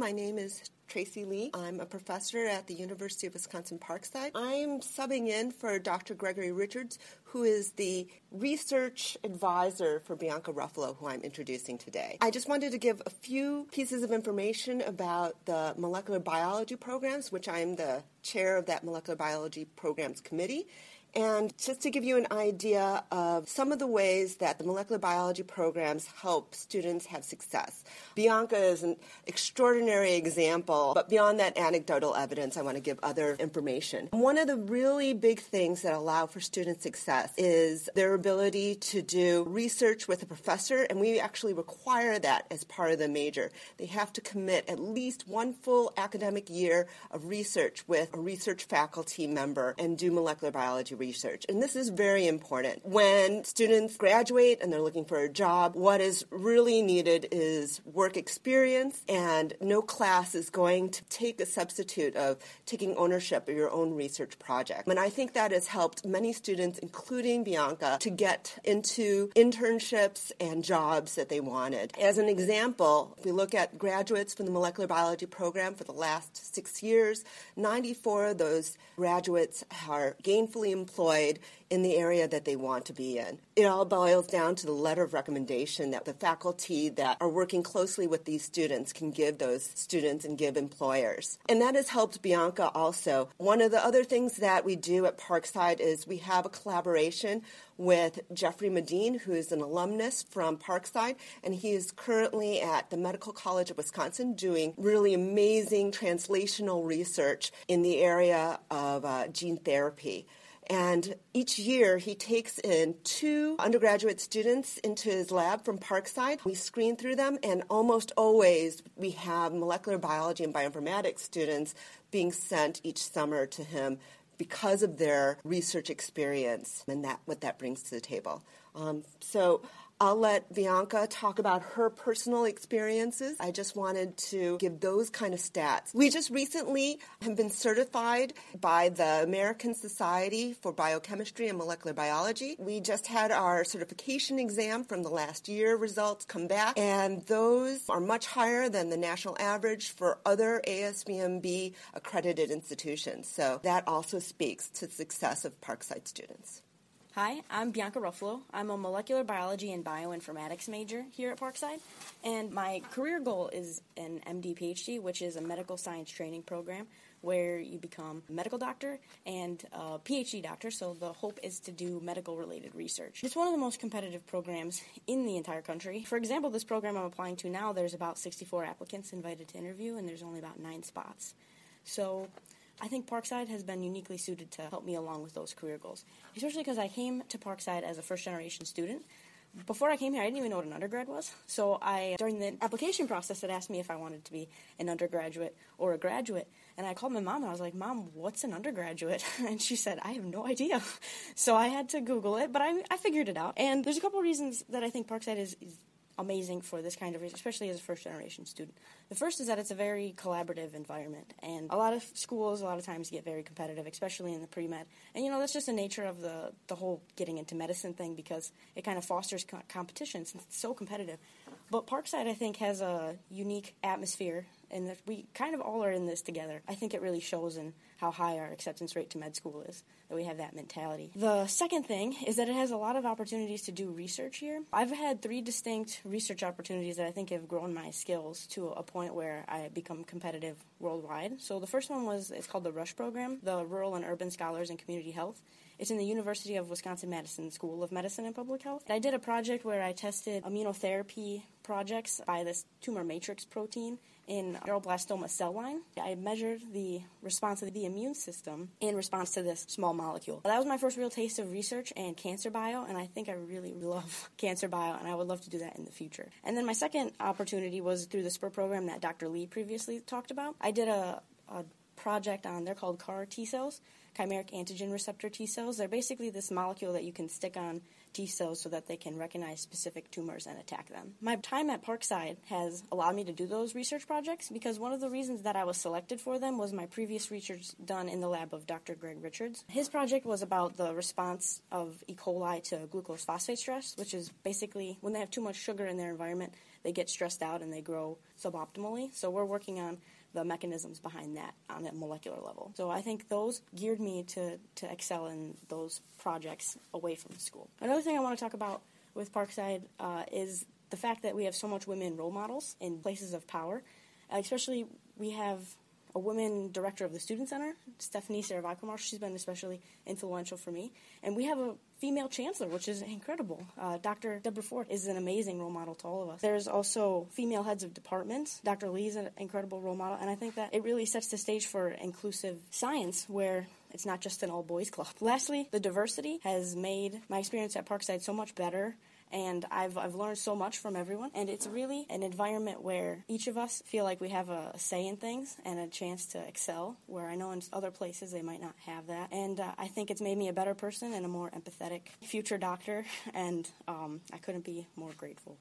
My name is Tracy Lee. I'm a professor at the University of Wisconsin-Parkside. I'm subbing in for Dr. Gregory Richards, who is the research advisor for Bianca Ruffalo, who I'm introducing today. I just wanted to give a few pieces of information about the molecular biology programs, which I'm the chair of that molecular biology programs committee. And just to give you an idea of some of the ways that the molecular biology programs help students have success. Bianca is an extraordinary example, but beyond that anecdotal evidence, I want to give other information. One of the really big things that allow for student success is their ability to do research with a professor, and we actually require that as part of the major. They have to commit at least one full academic year of research with a research faculty member and do molecular biology research. And this is very important. When students graduate and they're looking for a job, what is really needed is work experience, and no class is going to take a substitute of taking ownership of your own research project. And I think that has helped many students, including Bianca, to get into internships and jobs that they wanted. As an example, if we look at graduates from the molecular biology program for the last 6 years, 94 of those graduates are gainfully employed in the area that they want to be in. It all boils down to the letter of recommendation that the faculty that are working closely with these students can give those students and give employers. And that has helped Bianca also. One of the other things that we do at Parkside is we have a collaboration with Jeffrey Medine, who is an alumnus from Parkside, and he is currently at the Medical College of Wisconsin doing really amazing translational research in the area of gene therapy. And each year, he takes in 2 undergraduate students into his lab from Parkside. We screen through them, and almost always we have molecular biology and bioinformatics students being sent each summer to him because of their research experience and what that brings to the table. So I'll let Bianca talk about her personal experiences. I just wanted to give those kind of stats. We just recently have been certified by the American Society for Biochemistry and Molecular Biology. We just had our certification exam from the last year results come back, and those are much higher than the national average for other ASBMB accredited institutions. So that also speaks to the success of Parkside students. Hi, I'm Bianca Ruffalo. I'm a molecular biology and bioinformatics major here at Parkside, and my career goal is an MD-PhD, which is a medical science training program where you become a medical doctor and a PhD doctor, so the hope is to do medical-related research. It's one of the most competitive programs in the entire country. For example, this program I'm applying to now, there's about 64 applicants invited to interview, and there's only about 9 spots. So I think Parkside has been uniquely suited to help me along with those career goals, especially because I came to Parkside as a first-generation student. Before I came here, I didn't even know what an undergrad was. So during the application process, it asked me if I wanted to be an undergraduate or a graduate. And I called my mom, and I was like, Mom, what's an undergraduate? And she said, I have no idea. So I had to Google it, but I figured it out. And there's a couple of reasons that I think Parkside is amazing for this kind of research, especially as a first-generation student. The first is that it's a very collaborative environment, and a lot of schools a lot of times get very competitive, especially in the pre-med. And, that's just the nature of the whole getting into medicine thing, because it kind of fosters competition since it's so competitive. But Parkside, I think, has a unique atmosphere, and that we kind of all are in this together. I think it really shows in how high our acceptance rate to med school is, that we have that mentality. The second thing is that it has a lot of opportunities to do research here. I've had 3 distinct research opportunities that I think have grown my skills to a point where I become competitive worldwide. So the first one it's called the RUSH program, the Rural and Urban Scholars in Community Health. It's in the University of Wisconsin-Madison School of Medicine and Public Health. I did a project where I tested immunotherapy projects by this tumor matrix protein in neuroblastoma cell line. I measured the response of the immune system in response to this small molecule. That was my first real taste of research and cancer bio, and I think I really love cancer bio, and I would love to do that in the future. And then my second opportunity was through the SPUR program that Dr. Lee previously talked about. I did a project on, they're called CAR T cells, chimeric antigen receptor T cells. They're basically this molecule that you can stick on T cells so that they can recognize specific tumors and attack them. My time at Parkside has allowed me to do those research projects because one of the reasons that I was selected for them was my previous research done in the lab of Dr. Greg Richards. His project was about the response of E. coli to glucose phosphate stress, which is basically when they have too much sugar in their environment, they get stressed out and they grow suboptimally. So we're working on the mechanisms behind that on a molecular level. So I think those geared me to excel in those projects away from school. Another thing I want to talk about with Parkside is the fact that we have so much women role models in places of power. Especially, we have a woman director of the Student Center, Stephanie Saravakumar. She's been especially influential for me. And we have a female chancellor, which is incredible. Dr. Deborah Ford is an amazing role model to all of us. There's also female heads of departments. Dr. Lee is an incredible role model, and I think that it really sets the stage for inclusive science where it's not just an all-boys club. Lastly, the diversity has made my experience at Parkside so much better, and I've learned so much from everyone, and it's really an environment where each of us feel like we have a say in things and a chance to excel, where I know in other places they might not have that. And I think it's made me a better person and a more empathetic future doctor, and I couldn't be more grateful.